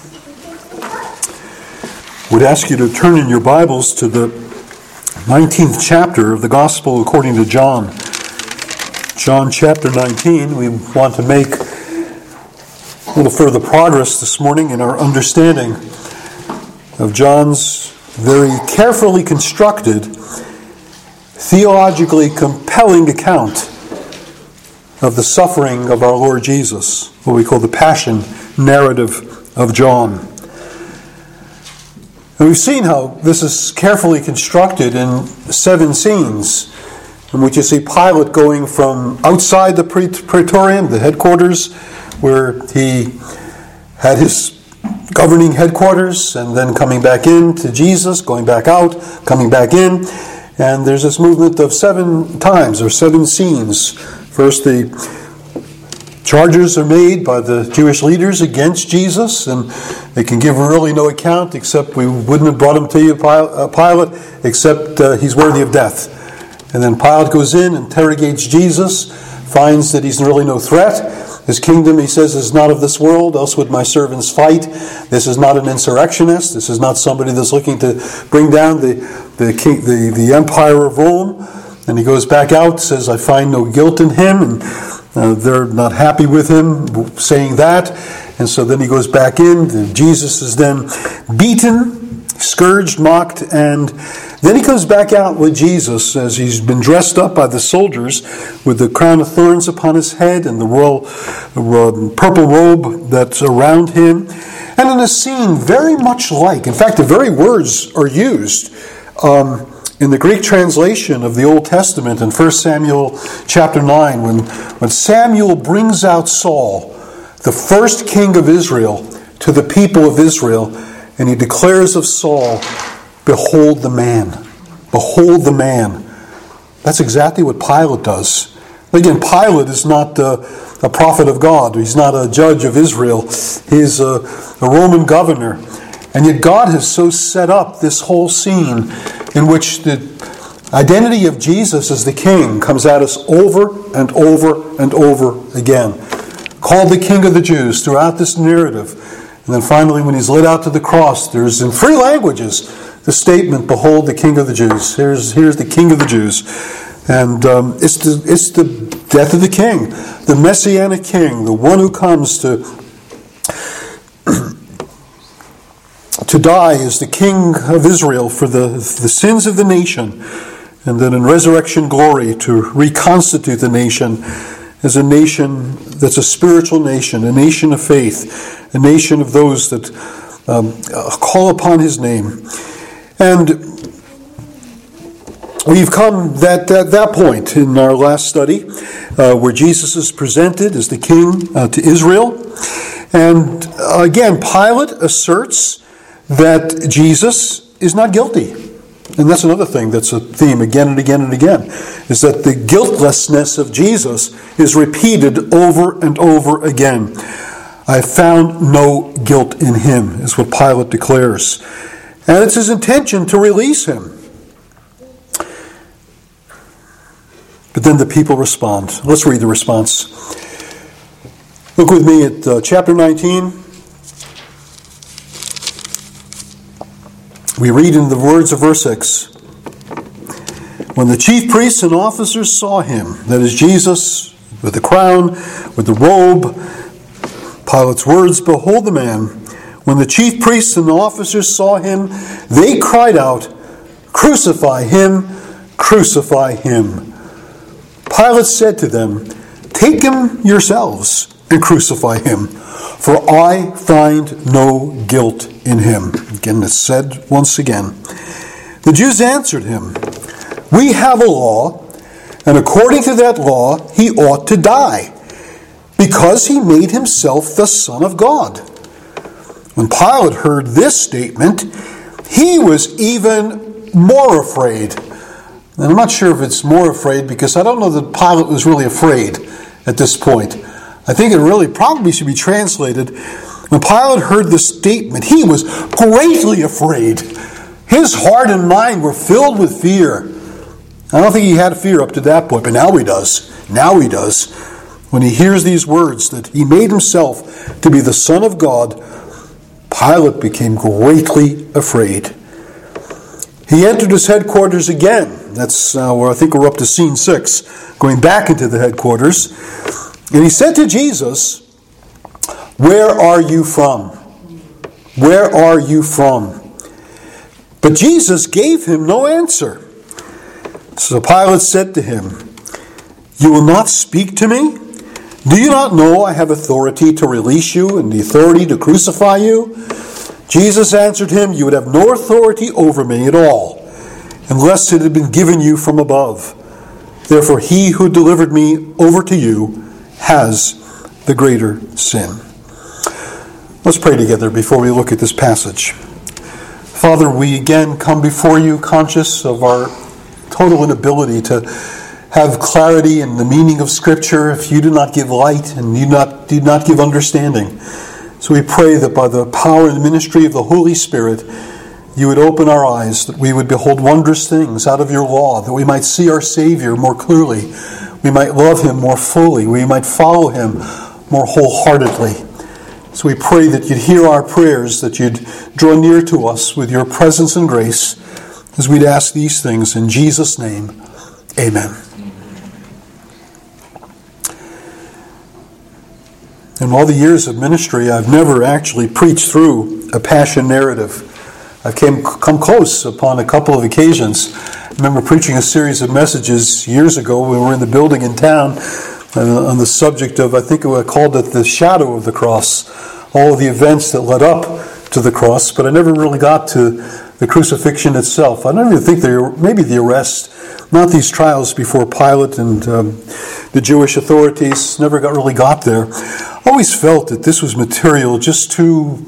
Would ask you to turn in your Bibles to the 19th chapter of the Gospel according to John. John chapter 19. We want to make a little further progress this morning in our understanding of John's very carefully constructed, theologically compelling account of the suffering of our Lord Jesus, what we call the Passion narrative of John. And we've seen how this is carefully constructed in 7 scenes, in which you see Pilate going from outside the Praetorium, the headquarters, where he had his governing headquarters, and then coming back in to Jesus, going back out, coming back in. And there's this movement of 7 times, or 7 scenes. First, the charges are made by the Jewish leaders against Jesus, and they can give really no account except we wouldn't have brought him to you, Pilate, except he's worthy of death. And then Pilate goes in, interrogates Jesus, finds that he's really no threat. His kingdom, he says, is not of this world, else would my servants fight. This is not an insurrectionist. This is not somebody that's looking to bring down the empire of Rome. And he goes back out, says, I find no guilt in him, and they're not happy with him saying that. And so then he goes back in. Jesus is then beaten, scourged, mocked, and then he comes back out with Jesus as he's been dressed up by the soldiers with the crown of thorns upon his head and the royal purple robe that's around him. And in a scene very much like, in fact, the very words are used in the Greek translation of the Old Testament in 1 Samuel chapter 9, when Samuel brings out Saul, the first king of Israel, to the people of Israel, and he declares of Saul, behold the man. Behold the man. That's exactly what Pilate does. Again, Pilate is not a prophet of God. He's not a judge of Israel. He's a Roman governor. And yet God has so set up this whole scene in which the identity of Jesus as the king comes at us over and over and over again. Called the King of the Jews throughout this narrative. And then finally, when he's led out to the cross, there's in 3 languages the statement, behold the King of the Jews. Here's the King of the Jews. And it's the death of the king, the Messianic king, the one who comes to die as the King of Israel for the sins of the nation, and then in resurrection glory to reconstitute the nation as a nation that's a spiritual nation, a nation of faith, a nation of those that call upon his name. And we've come at that point in our last study where Jesus is presented as the king to Israel. And again, Pilate asserts that Jesus is not guilty. And that's another thing that's a theme again and again and again, is that the guiltlessness of Jesus is repeated over and over again. I found no guilt in him, is what Pilate declares. And it's his intention to release him. But then the people respond. Let's read the response. Look with me at chapter 19. We read in the words of verse 6. When the chief priests and officers saw him, that is Jesus, with the crown, with the robe, Pilate's words, behold the man. When the chief priests and officers saw him, they cried out, crucify him, crucify him. Pilate said to them, take him yourselves and crucify him, for I find no guilt in him. Again, it's said once again. The Jews answered him, we have a law, and according to that law he ought to die, because he made himself the Son of God. When Pilate heard this statement, he was even more afraid. And I'm not sure if it's more afraid, because I don't know that Pilate was really afraid at this point. I think it really probably should be translated, when Pilate heard this statement, he was greatly afraid. His heart and mind were filled with fear. I don't think he had fear up to that point, but now he does. Now he does. When he hears these words, that he made himself to be the Son of God, Pilate became greatly afraid. He entered his headquarters again. That's where I think we're up to scene 6, going back into the headquarters. And he said to Jesus, "Where are you from? Where are you from?" But Jesus gave him no answer. So Pilate said to him, "You will not speak to me? Do you not know I have authority to release you and the authority to crucify you?" Jesus answered him, "You would have no authority over me at all, unless it had been given you from above. Therefore he who delivered me over to you has the greater sin." Let's pray together before we look at this passage. Father, we again come before you conscious of our total inability to have clarity in the meaning of Scripture if you do not give light and you do not give understanding. So we pray that by the power and ministry of the Holy Spirit, you would open our eyes, that we would behold wondrous things out of your law, that we might see our Savior more clearly, we might love him more fully, we might follow him more wholeheartedly. So we pray that you'd hear our prayers, that you'd draw near to us with your presence and grace, as we'd ask these things in Jesus' name. Amen. In all the years of ministry, I've never actually preached through a passion narrative. I've come close upon a couple of occasions. I remember preaching a series of messages years ago when we were in the building in town on the subject of, I think I called it the shadow of the cross, all of the events that led up to the cross, but I never really got to the crucifixion itself. I don't even think maybe the arrest, not these trials before Pilate and the Jewish authorities, never really got there. I always felt that this was material just too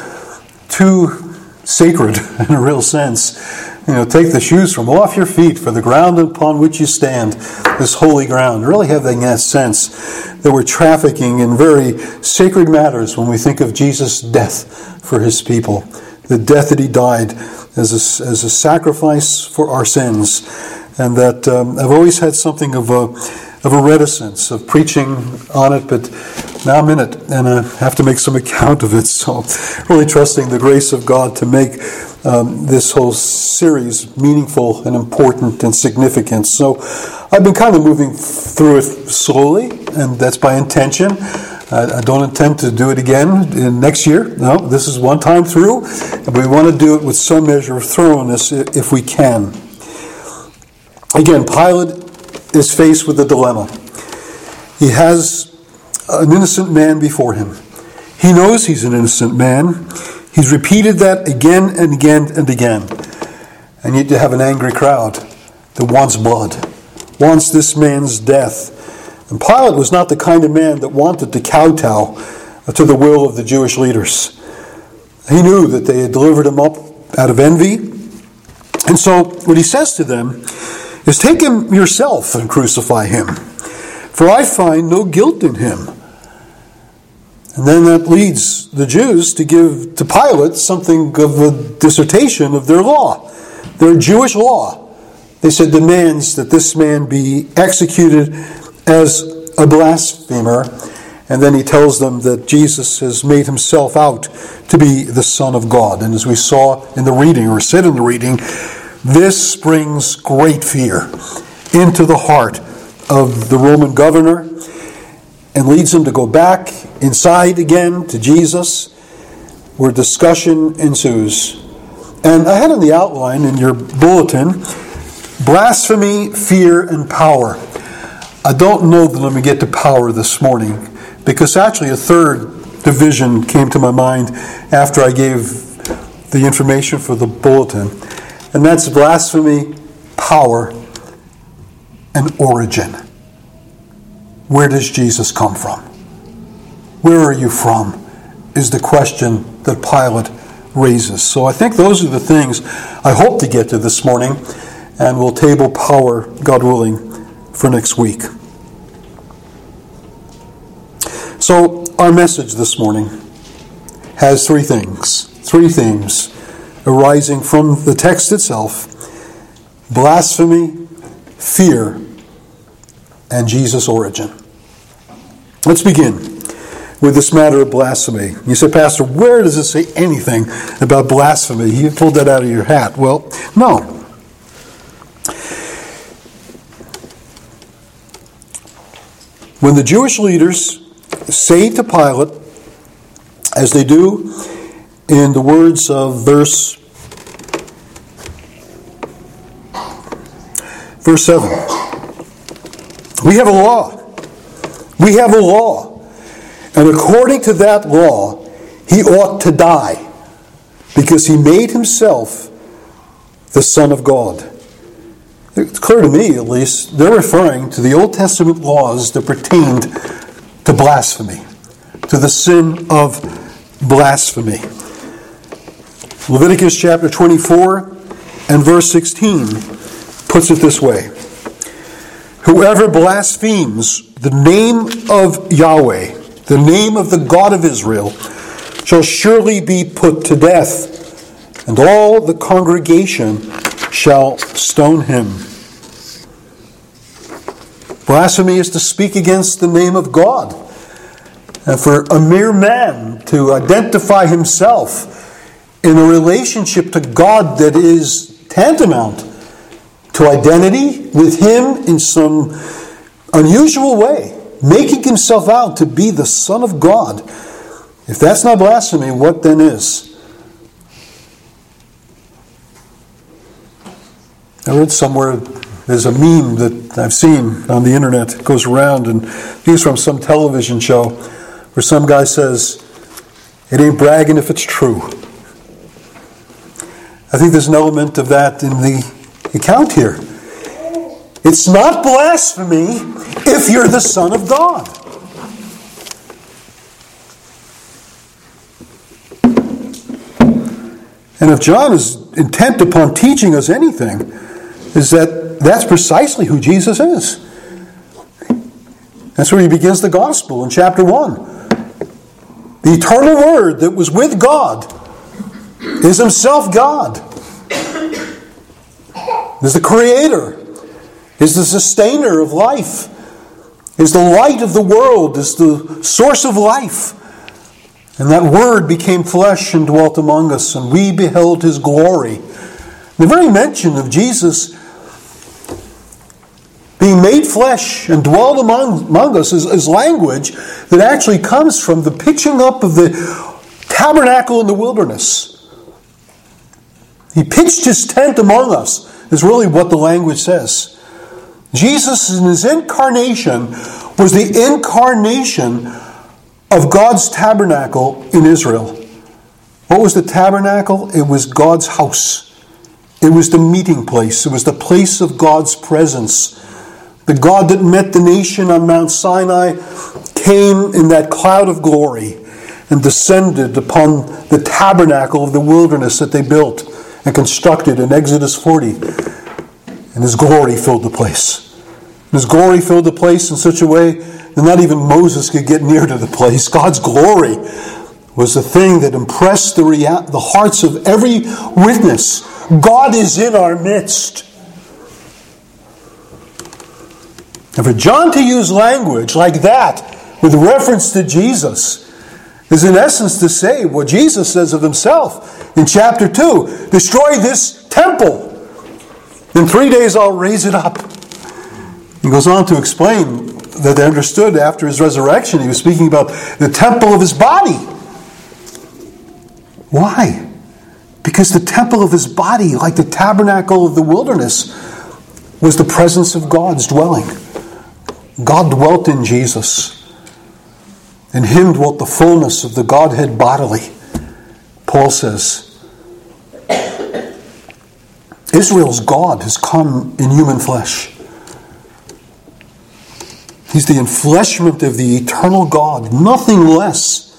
sacred in a real sense. Take the shoes from off your feet, for the ground upon which you stand is holy ground. Really having that sense that we're trafficking in very sacred matters when we think of Jesus' death for his people. The death that he died as a sacrifice for our sins. And that I've always had something of a reticence of preaching on it, but now I'm in it, and I have to make some account of it. So really trusting the grace of God to make this whole series meaningful and important and significant. So I've been kind of moving through it slowly, and that's by intention. I don't intend to do it again next year. No, this is one time through, and we want to do it with some measure of thoroughness if we can. Again, Pilate is faced with a dilemma. He has an innocent man before him. He knows he's an innocent man. He's repeated that again and again and again. And yet you have an angry crowd that wants blood, wants this man's death. And Pilate was not the kind of man that wanted to kowtow to the will of the Jewish leaders. He knew that they had delivered him up out of envy. And so what he says to them is, "Take him yourself and crucify him, for I find no guilt in him." And then that leads the Jews to give to Pilate something of a dissertation of their law, their Jewish law. They said demands that this man be executed as a blasphemer. And then he tells them that Jesus has made himself out to be the Son of God. And as we saw in the reading, or said in the reading, this brings great fear into the heart of the Roman governor and leads him to go back inside again to Jesus, where discussion ensues. And I had in the outline in your bulletin, blasphemy, fear, and power. I don't know that I'm going to get to power this morning, because actually a third division came to my mind after I gave the information for the bulletin. And that's blasphemy, power, and origin. Where does Jesus come from? Where are you from? Is the question that Pilate raises. So I think those are the things I hope to get to this morning, and we'll table power, God willing, for next week. So our message this morning has three themes arising from the text itself: blasphemy, fear, and Jesus' origin. Let's begin with this matter of blasphemy. You say, Pastor, where does it say anything about blasphemy? You pulled that out of your hat. Well, no. When the Jewish leaders say to Pilate, as they do in the words of verse 7, we have a law. We have a law. And according to that law, he ought to die because he made himself the Son of God. It's clear to me, at least, they're referring to the Old Testament laws that pertained to blasphemy, to the sin of blasphemy. Leviticus chapter 24 and verse 16 puts it this way. Whoever blasphemes the name of Yahweh, the name of the God of Israel, shall surely be put to death, and all the congregation shall stone him. Blasphemy is to speak against the name of God. And for a mere man to identify himself in a relationship to God that is tantamount to identity with Him in some unusual way, making himself out to be the Son of God. If that's not blasphemy, what then is? I read somewhere, there's a meme that I've seen on the internet. It goes around, and it's from some television show where some guy says, "It ain't bragging if it's true." I think there's an element of that in the account here. It's not blasphemy if you're the Son of God. And if John is intent upon teaching us anything, is that that's precisely who Jesus is. That's where he begins the gospel in chapter 1. The eternal Word that was with God is himself God. Is the Creator. Is the sustainer of life. Is the light of the world. Is the source of life. And that Word became flesh and dwelt among us, and we beheld His glory. The very mention of Jesus being made flesh and dwelled among us is language that actually comes from the pitching up of the tabernacle in the wilderness. He pitched His tent among us, is really what the language says. Jesus in His incarnation was the incarnation of God's tabernacle in Israel. What was the tabernacle? It was God's house. It was the meeting place. It was the place of God's presence. The God that met the nation on Mount Sinai came in that cloud of glory and descended upon the tabernacle of the wilderness that they built and constructed in Exodus 40. And His glory filled the place. His glory filled the place in such a way that not even Moses could get near to the place. God's glory was the thing that impressed the hearts of every witness. God is in our midst. And for John to use language like that with reference to Jesus is in essence to say what Jesus says of Himself in chapter 2. Destroy this temple. In 3 days I'll raise it up. He goes on to explain that they understood after His resurrection He was speaking about the temple of His body. Why? Because the temple of His body, like the tabernacle of the wilderness, was the presence of God's dwelling. God dwelt in Jesus. In Him dwelt the fullness of the Godhead bodily. Paul says, Israel's God has come in human flesh. He's the enfleshment of the eternal God, nothing less.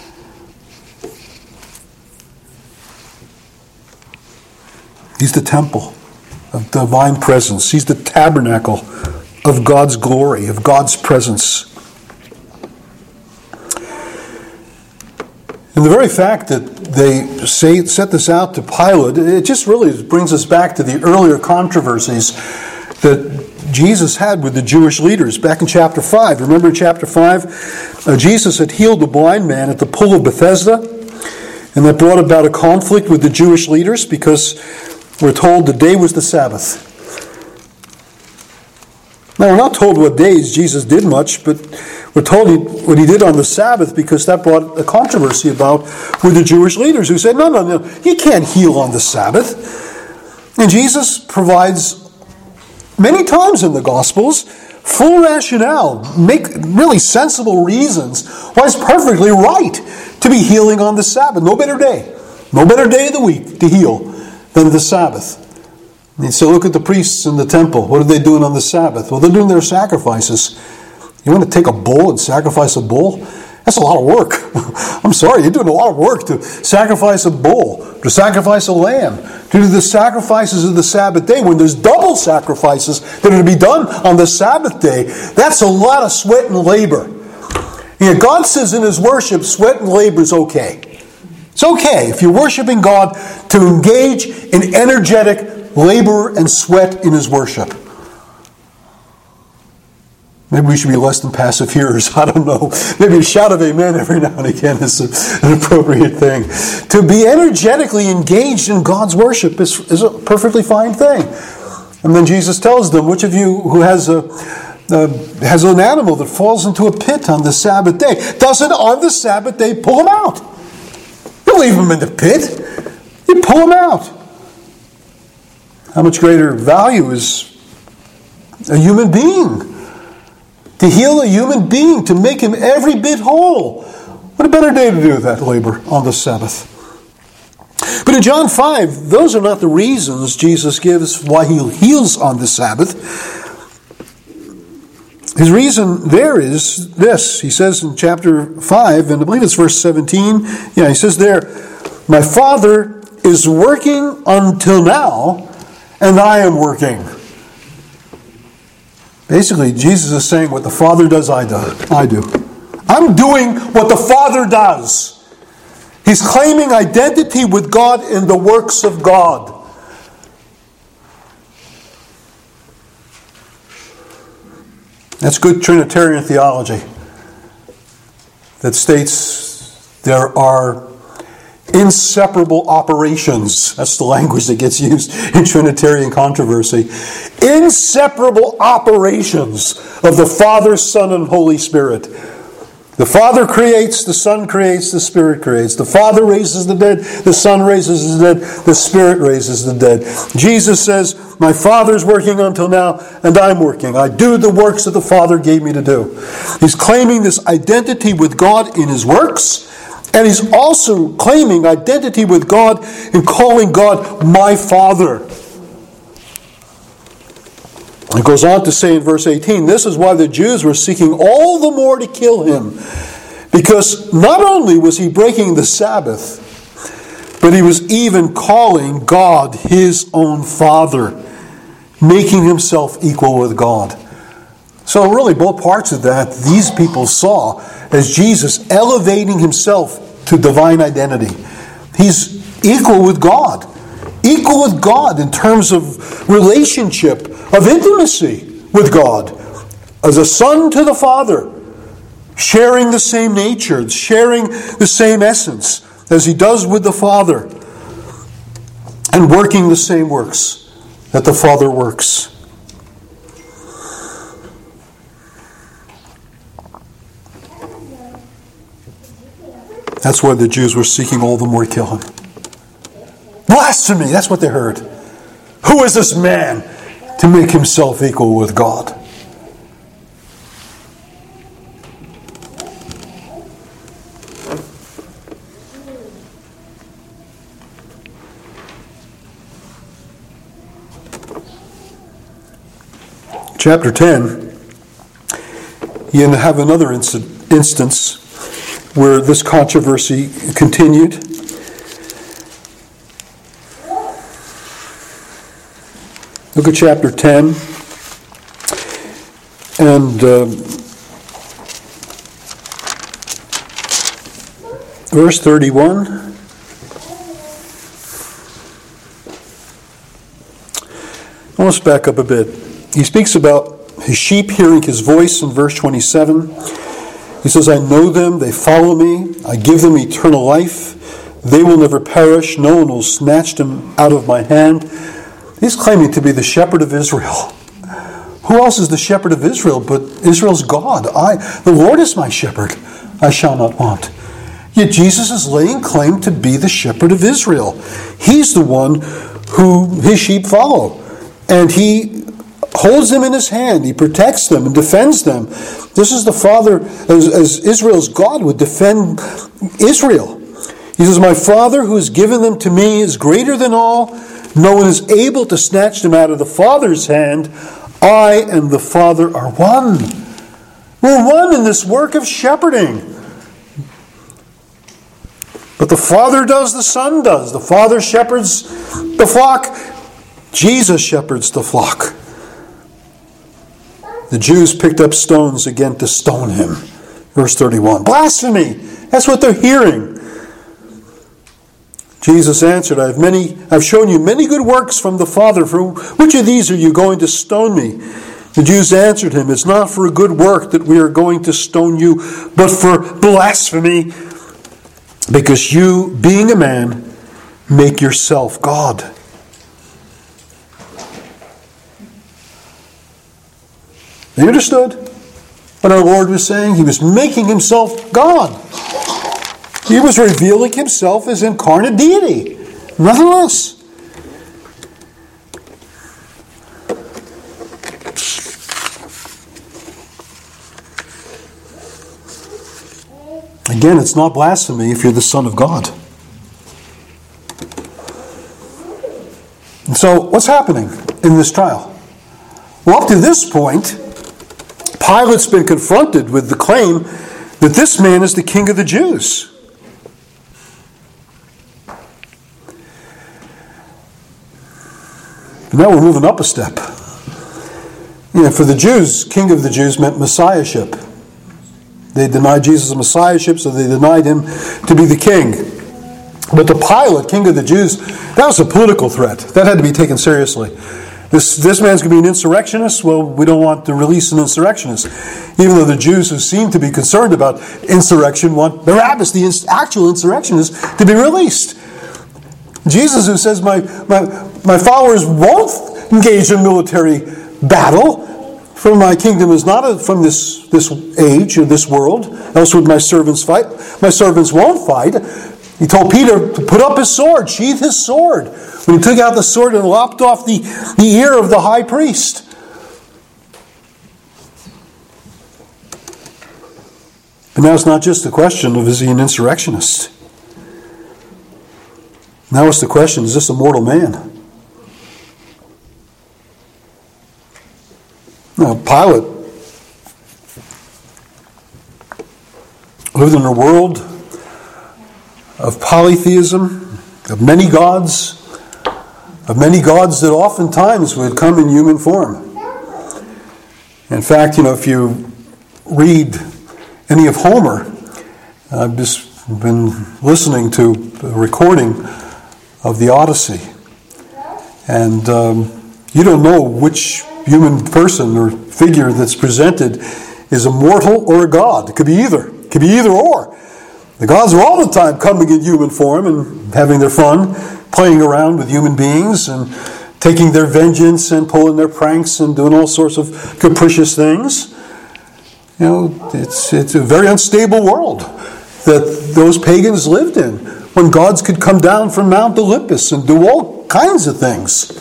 He's the temple of divine presence. He's the tabernacle of God's glory, of God's presence. And the very fact that they set this out to Pilate, it just really brings us back to the earlier controversies that Jesus had with the Jewish leaders back in chapter 5. Remember in chapter 5, Jesus had healed the blind man at the pool of Bethesda, and that brought about a conflict with the Jewish leaders because we're told the day was the Sabbath. Now, we're not told what days Jesus did much, but we're told what he did on the Sabbath because that brought a controversy about with the Jewish leaders who said, no, you can't heal on the Sabbath. And Jesus provides many times in the Gospels full rationale, make really sensible reasons why it's perfectly right to be healing on the Sabbath. No better day of the week to heal than the Sabbath. And so look at the priests in the temple. What are they doing on the Sabbath? Well, they're doing their sacrifices. You want to take a bull and sacrifice a bull? That's a lot of work. I'm sorry, you're doing a lot of work to sacrifice a bull, to sacrifice a lamb, to do the sacrifices of the Sabbath day when there's double sacrifices that are to be done on the Sabbath day. That's a lot of sweat and labor. God says in His worship, sweat and labor is okay. It's okay if you're worshiping God to engage in energetic labor and sweat in His worship. Maybe we should be less than passive hearers. I don't know. Maybe a shout of amen every now and again is an appropriate thing. To be energetically engaged in God's worship is a perfectly fine thing. And then Jesus tells them, which of you who has an animal that falls into a pit on the Sabbath day, doesn't on the Sabbath day pull him out? You leave him in the pit. You pull him out. How much greater value is a human being? To heal a human being, to make him every bit whole. What a better day to do that labor on the Sabbath. But in John 5, those are not the reasons Jesus gives why He heals on the Sabbath. His reason there is this. He says in chapter 5, and I believe it's verse 17, he says there, "My Father is working until now, and I am working." Basically, Jesus is saying, what the Father does, I do. I'm doing what the Father does. He's claiming identity with God in the works of God. That's good Trinitarian theology that states there are inseparable operations. That's the language that gets used in Trinitarian controversy. Inseparable operations of the Father, Son, and Holy Spirit. The Father creates, the Son creates, the Spirit creates. The Father raises the dead, the Son raises the dead, the Spirit raises the dead. Jesus says, my Father's working until now, and I'm working. I do the works that the Father gave me to do. He's claiming this identity with God in His works, and He's also claiming identity with God in calling God my Father. It goes on to say in verse 18, this is why the Jews were seeking all the more to kill Him. Because not only was He breaking the Sabbath, but He was even calling God His own Father, making Himself equal with God. So really both parts of that, these people saw as Jesus elevating Himself to divine identity. He's equal with God. Equal with God in terms of relationship, of intimacy with God. As a son to the Father, sharing the same nature, sharing the same essence as He does with the Father, and working the same works that the Father works. That's why the Jews were seeking all the more to kill Him. Blasphemy! That's what they heard. Who is this man to make himself equal with God? Chapter 10, you have another instance where this controversy continued. Look at chapter 10 and verse 31. Let's back up a bit. he speaks about his sheep hearing his voice in verse 27. He says, I know them, they follow me, I give them eternal life. They will never perish, no one will snatch them out of my hand. He's claiming to be the shepherd of Israel. Who else is the shepherd of Israel but Israel's God? The Lord is my shepherd, I shall not want. Yet Jesus is laying claim to be the shepherd of Israel. He's the one who his sheep follow. And he holds them in his hand. He protects them and defends them. This is the Father, as Israel's God would defend Israel. He says, my Father who has given them to me is greater than all. No one is able to snatch them out of the Father's hand. I and the Father are one. We're one in this work of shepherding. But the Father does, the Son does. The Father shepherds the flock. Jesus shepherds the flock. The Jews picked up stones again to stone him. Verse 31. Blasphemy! That's what they're hearing. Jesus answered, I've shown you many good works from the Father. For which of these are you going to stone me? The Jews answered him, it's not for a good work that we are going to stone you, but for blasphemy, because you, being a man, make yourself God. They understood what our Lord was saying. He was making himself God. He was revealing himself as incarnate deity. Nothing less. Again, it's not blasphemy if you're the Son of God. And so, what's happening in this trial? Well, up to this point, Pilate's been confronted with the claim that this man is the king of the Jews. But now we're moving up a step. For the Jews, king of the Jews meant messiahship. They denied Jesus' messiahship, so they denied him to be the king. But to Pilate, king of the Jews, that was a political threat. That had to be taken seriously. This man's going to be an insurrectionist? Well, we don't want to release an insurrectionist. Even though the Jews who seem to be concerned about insurrection want Barabbas, the actual insurrectionist, to be released. Jesus, who says, my followers won't engage in military battle, for my kingdom is not from this age or this world, else would my servants fight. My servants won't fight. He told Peter to put up his sword, sheath his sword. When he took out the sword and lopped off the ear of the high priest. But now it's not just the question of is he an insurrectionist. Now it's the question, is this a mortal man? Now, Pilate lived in a world of polytheism, of many gods that oftentimes would come in human form. In fact, if you read any of Homer, I've just been listening to a recording of the Odyssey, and you don't know which human person or figure that's presented is a mortal or a god. It could be either. It could be either or. The gods are all the time coming in human form and having their fun, playing around with human beings and taking their vengeance and pulling their pranks and doing all sorts of capricious things. It's a very unstable world that those pagans lived in, when gods could come down from Mount Olympus and do all kinds of things.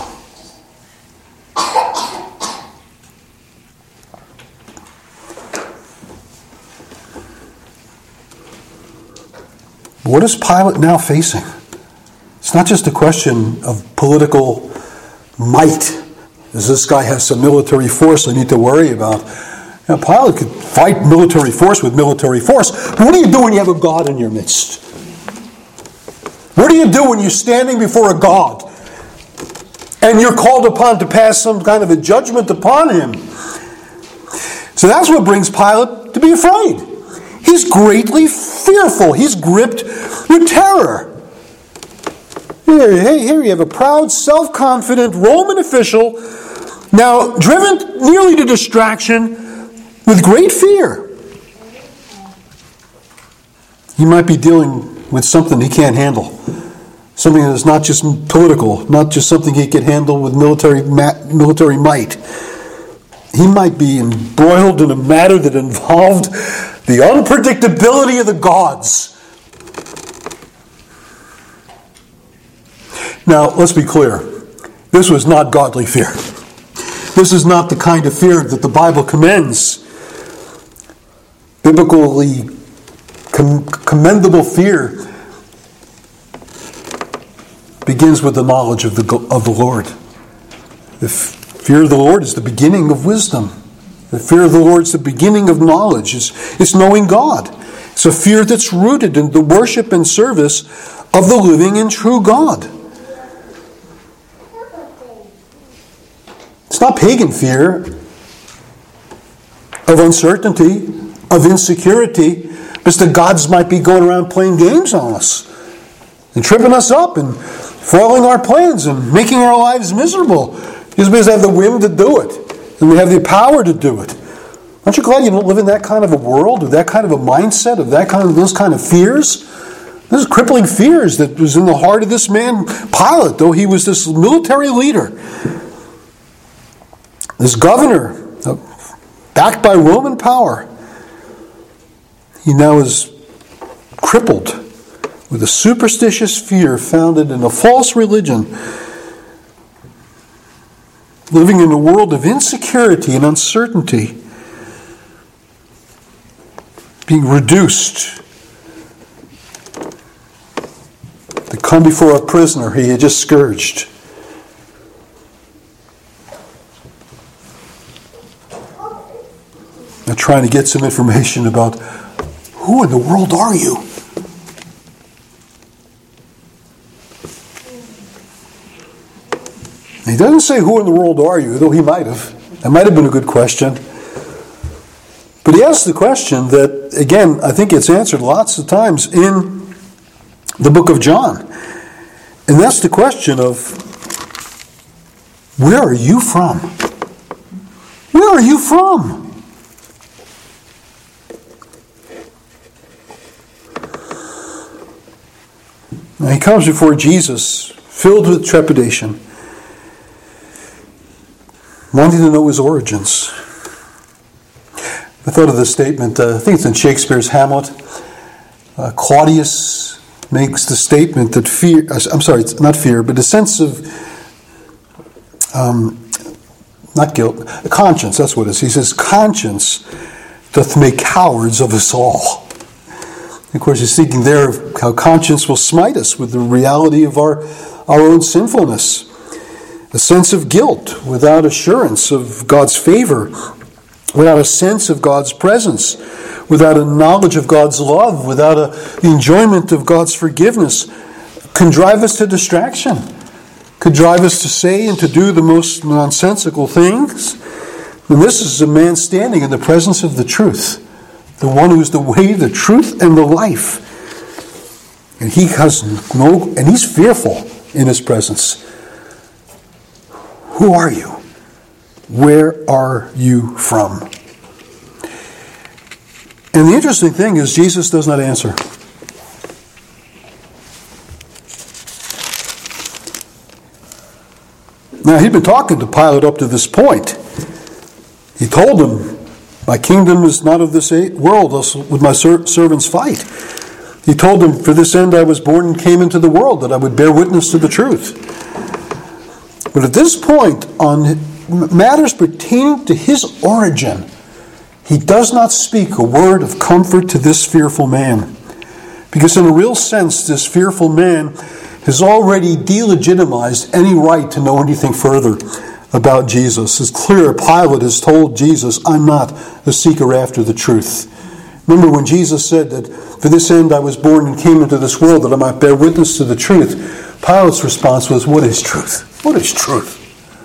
What is Pilate now facing? It's not just a question of political might. Does this guy have some military force I need to worry about? Pilate could fight military force with military force. But what do you do when you have a God in your midst? What do you do when you're standing before a God and you're called upon to pass some kind of a judgment upon him? So that's what brings Pilate to be afraid. He's greatly fearful. He's gripped with terror. Here you have a proud, self-confident Roman official Now, driven nearly to distraction with great fear. He might be dealing with something he can't handle. Something that is not just political, not just something he could handle with military might. He might be embroiled in a matter that involved the unpredictability of the gods. Now, let's be clear. This was not godly fear. This is not the kind of fear that the Bible commends. Biblically commendable fear begins with the knowledge of the Lord. The fear of the Lord is the beginning of wisdom. The fear of the Lord is the beginning of knowledge. It's knowing God. It's a fear that's rooted in the worship and service of the living and true God. It's not pagan fear of uncertainty, of insecurity, because the gods might be going around playing games on us and tripping us up and foiling our plans and making our lives miserable just because they have the whim to do it and they have the power to do it. Aren't you glad you don't live in that kind of a world, or that kind of a mindset, of those kind of fears? Those crippling fears that was in the heart of this man, Pilate, though he was this military leader. This governor, backed by Roman power, he now is crippled with a superstitious fear founded in a false religion, living in a world of insecurity and uncertainty, being reduced to come before a prisoner he had just scourged. Now trying to get some information about who in the world are you? He doesn't say who in the world are you, though he might have. That might have been a good question. But he asks the question that, again, I think it's answered lots of times in the book of John. And that's the question of, where are you from? Where are you from? Now he comes before Jesus, filled with trepidation, wanting to know his origins. I thought of the statement, I think it's in Shakespeare's Hamlet. Claudius makes the statement that fear, I'm sorry, it's not fear, but a sense of, not guilt, conscience, that's what it is. He says, conscience doth make cowards of us all. Of course, he's thinking there of how conscience will smite us with the reality of our own sinfulness. A sense of guilt without assurance of God's favor, without a sense of God's presence, without a knowledge of God's love, without the enjoyment of God's forgiveness, can drive us to distraction, could drive us to say and to do the most nonsensical things. And this is a man standing in the presence of the truth. The one who is the way, the truth, and the life. And he has and he's fearful in his presence. Who are you? Where are you from? And the interesting thing is, Jesus does not answer. Now, he'd been talking to Pilate up to this point. He told him, my kingdom is not of this world, else would my servants fight. He told him, for this end I was born and came into the world, that I would bear witness to the truth. But at this point, on matters pertaining to his origin, he does not speak a word of comfort to this fearful man. Because in a real sense, this fearful man has already delegitimized any right to know anything further about Jesus. It's clear Pilate has told Jesus, I'm not the seeker after the truth. Remember when Jesus said that for this end I was born and came into this world that I might bear witness to the truth. Pilate's response was, what is truth? What is truth?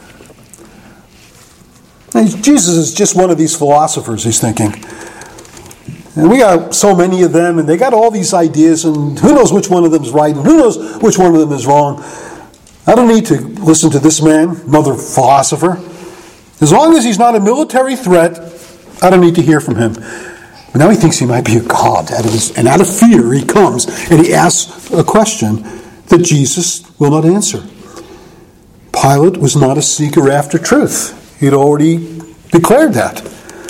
And Jesus is just one of these philosophers, he's thinking. And we got so many of them, and they got all these ideas, and who knows which one of them is right, and who knows which one of them is wrong. I don't need to listen to this man, another philosopher. As long as he's not a military threat, I don't need to hear from him. But now he thinks he might be a god. And out of fear, he comes and he asks a question that Jesus will not answer. Pilate was not a seeker after truth. He'd already declared that.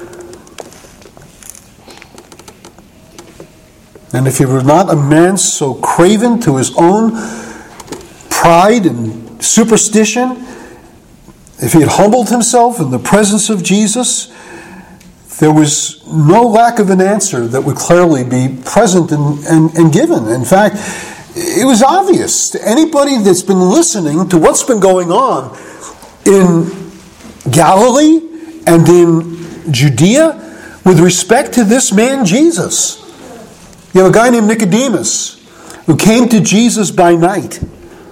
And if he were not a man so craven to his own pride and superstition, if he had humbled himself in the presence of Jesus, there was no lack of an answer that would clearly be present and given. In fact, it was obvious to anybody that's been listening to what's been going on in Galilee and in Judea with respect to this man Jesus. You have a guy named Nicodemus who came to Jesus by night.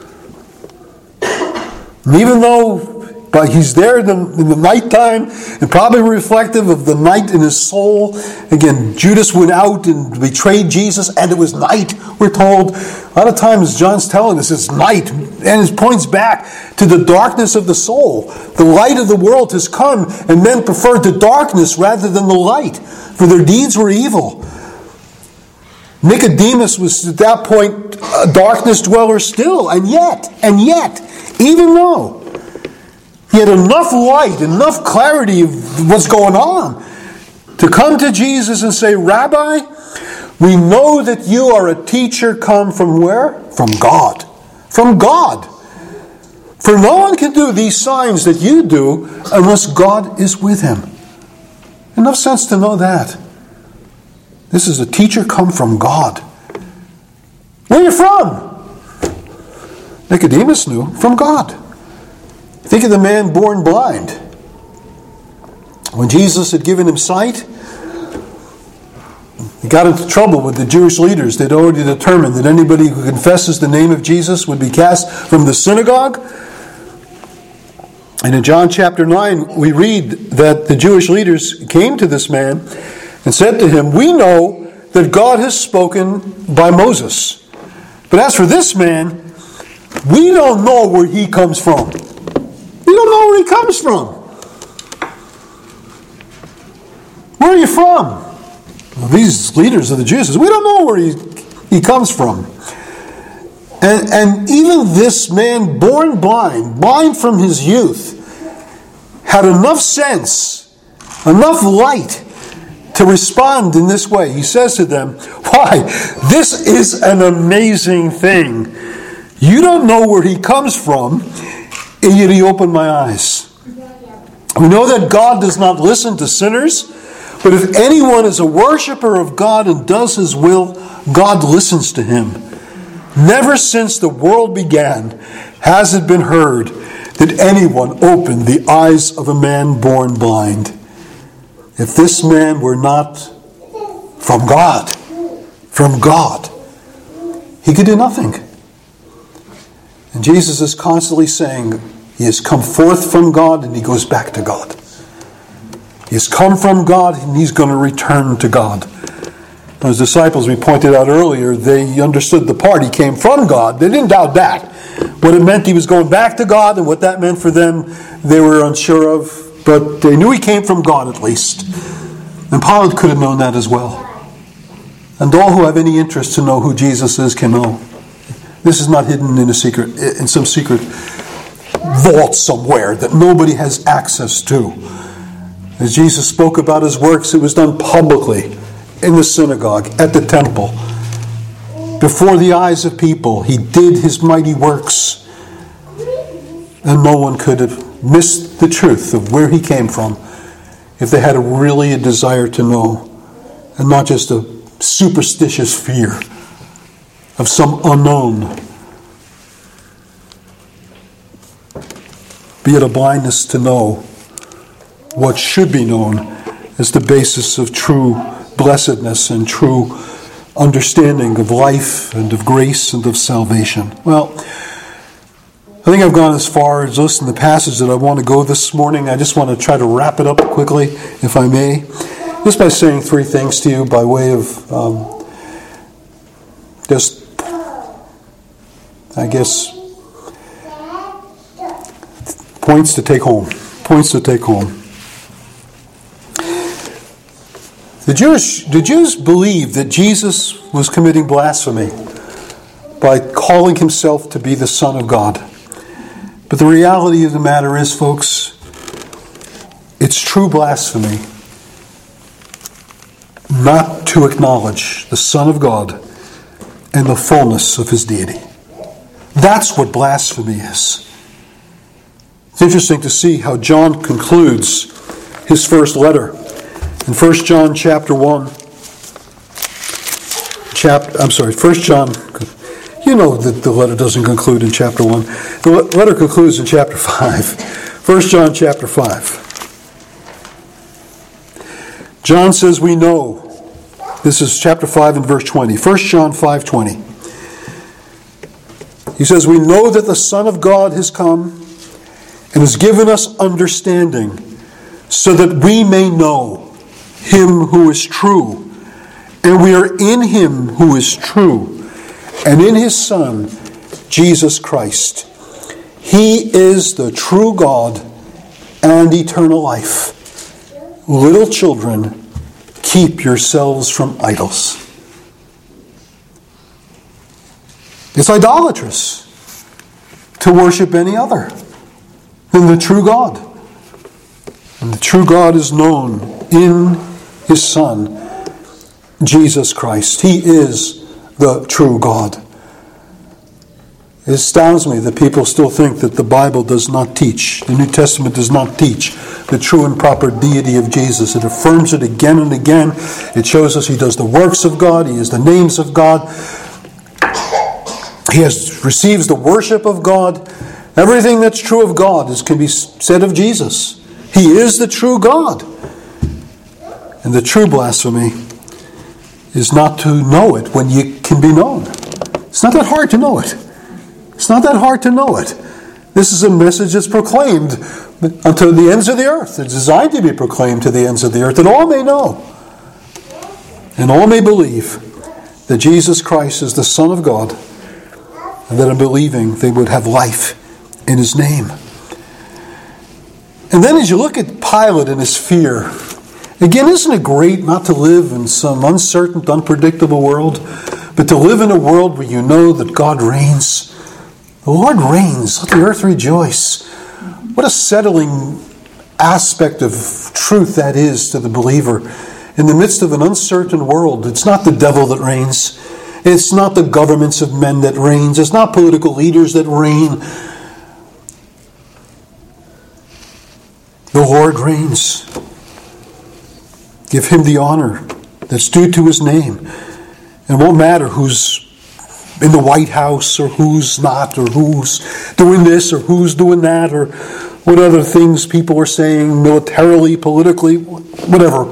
And even though he's there in the nighttime, and probably reflective of the night in his soul. Again, Judas went out and betrayed Jesus, and it was night, we're told. A lot of times John's telling us it's night, and it points back to the darkness of the soul. The light of the world has come, and men preferred the darkness rather than the light, for their deeds were evil. Nicodemus was at that point a darkness dweller still, and yet, even though he had enough light, enough clarity of what's going on to come to Jesus and say, Rabbi, we know that you are a teacher come from where? From God. From God. For no one can do these signs that you do unless God is with him. Enough sense to know that. This is a teacher come from God. Where are you from? Nicodemus knew, from God. Think of the man born blind. When Jesus had given him sight, he got into trouble with the Jewish leaders. They'd already determined that anybody who confesses the name of Jesus would be cast from the synagogue. And in John chapter 9, we read that the Jewish leaders came to this man and said to him, we know that God has spoken by Moses. But as for this man, we don't know where he comes from. We don't know where he comes from. Where are you from? Well, these leaders of the Jews says, we don't know where he comes from. And even this man born blind from his youth, had enough sense, enough light to respond in this way. He says to them, why, this is an amazing thing. You don't know where he comes from, and yet he opened my eyes. We know that God does not listen to sinners, but if anyone is a worshiper of God and does his will, God listens to him. Never since the world began has it been heard that anyone opened the eyes of a man born blind. If this man were not from God, he could do nothing. And Jesus is constantly saying, he has come forth from God and he goes back to God. He has come from God and he's going to return to God. Those disciples we pointed out earlier, they understood the part he came from God. They didn't doubt that. What it meant he was going back to God and what that meant for them, they were unsure of. But they knew he came from God at least. And Pilate could have known that as well. And all who have any interest to know who Jesus is can know. This is not hidden in some secret vault somewhere that nobody has access to. As Jesus spoke about his works, it was done publicly in the synagogue, at the temple. Before the eyes of people, he did his mighty works. And no one could have missed the truth of where he came from if they had really a desire to know, and not just a superstitious fear of some unknown. Be it a blindness to know what should be known as the basis of true blessedness and true understanding of life and of grace and of salvation. Well, I think I've gone as far as this in the passage that I want to go this morning. I just want to try to wrap it up quickly, if I may, just by saying three things to you by way of just, I guess, points to take home. points to take home. The Jews believed that Jesus was committing blasphemy by calling himself to be the Son of God. But the reality of the matter is, folks, it's true blasphemy not to acknowledge the Son of God and the fullness of his deity. That's what blasphemy is. It's interesting to see how John concludes his first letter. In 1 John chapter 1, 1 John, you know that the letter doesn't conclude in chapter 1. The letter concludes in chapter 5. 1 John chapter 5. John says we know. This is chapter 5 and verse 20. 1 John 5:20. He says, we know that the Son of God has come and has given us understanding so that we may know him who is true. And we are in him who is true, and in his Son, Jesus Christ. He is the true God and eternal life. Little children, keep yourselves from idols. It's idolatrous to worship any other than the true God. And the true God is known in his Son, Jesus Christ. He is the true God. It astounds me that people still think that the Bible does not teach, the New Testament does not teach the true and proper deity of Jesus. It affirms it again and again. It shows us he does the works of God, he has the names of God, he receives the worship of God. Everything that's true of God can be said of Jesus. He is the true God. And the true blasphemy is not to know it when you can be known. It's not that hard to know it. It's not that hard to know it. This is a message that's proclaimed unto the ends of the earth. It's designed to be proclaimed to the ends of the earth, that all may know and all may believe that Jesus Christ is the Son of God, and that in believing they would have life in his name. And then as you look at Pilate and his fear, again, isn't it great not to live in some uncertain, unpredictable world, but to live in a world where you know that God reigns? The Lord reigns. Let the earth rejoice. What a settling aspect of truth that is to the believer. In the midst of an uncertain world, it's not the devil that reigns. It's not the governments of men that reigns. It's not political leaders that reign. The Lord reigns. Give him the honor that's due to his name. And it won't matter who's in the White House or who's not, or who's doing this or who's doing that, or what other things people are saying militarily, politically, whatever.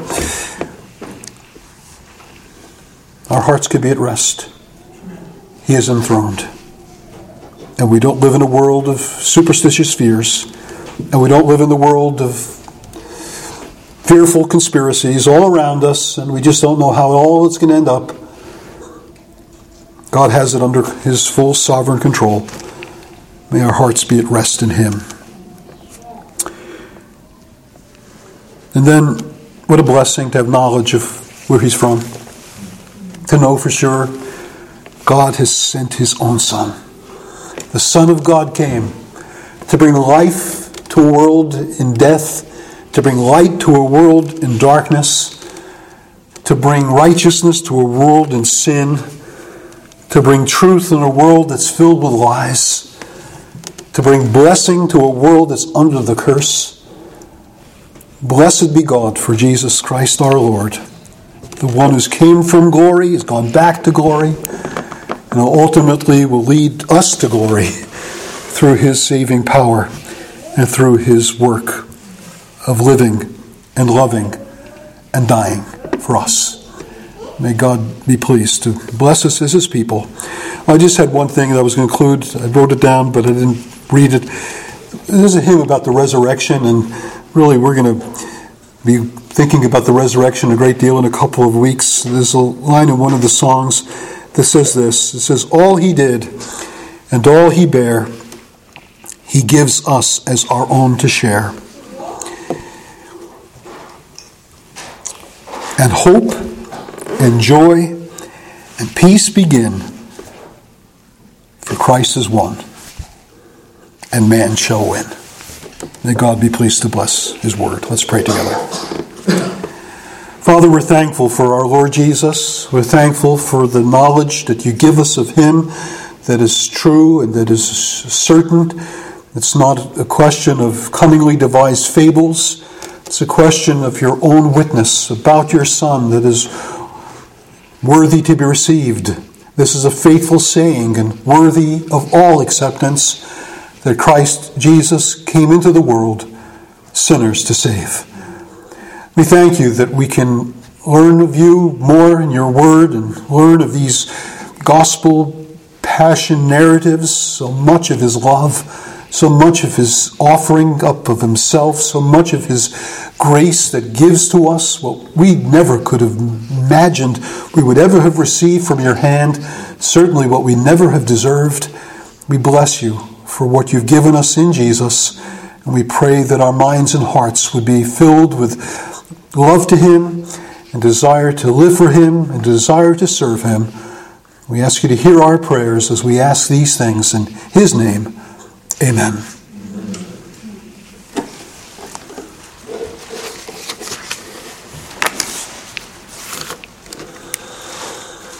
Our hearts could be at rest. He is enthroned. And we don't live in a world of superstitious fears. And we don't live in the world of fearful conspiracies all around us, and we just don't know how all it's going to end up. God has it under his full sovereign control. May our hearts be at rest in him. And then, what a blessing to have knowledge of where he's from. To know for sure God has sent his own Son. The Son of God came to bring life to a world in death, to bring light to a world in darkness, to bring righteousness to a world in sin, to bring truth in a world that's filled with lies, to bring blessing to a world that's under the curse. Blessed be God for Jesus Christ our Lord, the one who came from glory, has gone back to glory, and ultimately will lead us to glory through his saving power and through his work of living and loving and dying for us. May God be pleased to bless us as his people. I just had one thing that I was going to include. I wrote it down, but I didn't read it. There's a hymn about the resurrection, and really we're going to be thinking about the resurrection a great deal in a couple of weeks. There's a line in one of the songs that says this. It says, all he did and all he bare, he gives us as our own to share. and hope and joy and peace begin. For Christ is won, and man shall win. May God be pleased to bless his word. Let's pray together. Father, we're thankful for our Lord Jesus. We're thankful for the knowledge that you give us of him that is true and that is certain. It's not a question of cunningly devised fables. It's a question of your own witness about your Son that is worthy to be received. This is a faithful saying and worthy of all acceptance, that Christ Jesus came into the world sinners to save. We thank you that we can learn of you more in your word and learn of these gospel passion narratives, so much of his love, so much of his offering up of himself, so much of his grace that gives to us what we never could have imagined we would ever have received from your hand, certainly what we never have deserved. We bless you for what you've given us in Jesus, and we pray that our minds and hearts would be filled with love to him and desire to live for him and desire to serve him. We ask you to hear our prayers as we ask these things in his name. Amen.